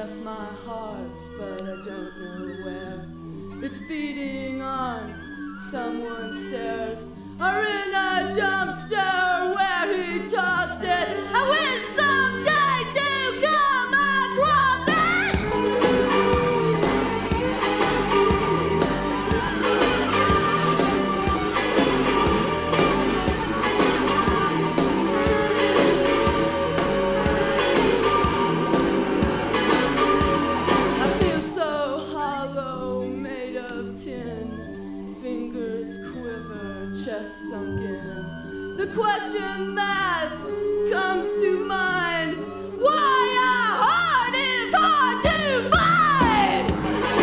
left my heart, but I don't know where. It's beating on someone's stairs, or in a dumpster where he tossed it. I wish someday to come across it. I feel so hollow, made of tin. Fingers quiver, chest sunken. The question that comes to mind: why a heart is hard to find?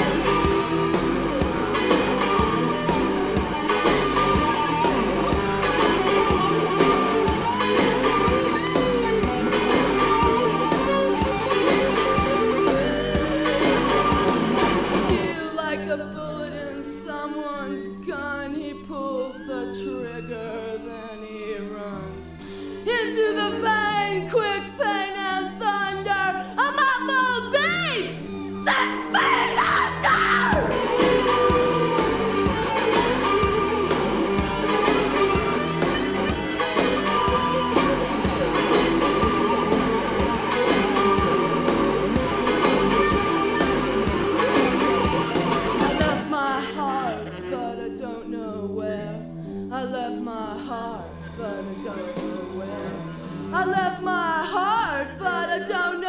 Feel like a bullet in someone's gun. He pulls the trigger, then he runs into the vein. Quick pain and thunder, a muffled beat, 6 feet under. I left my heart, but I don't know where. I left my heart, but I don't know where. I left my heart, but I don't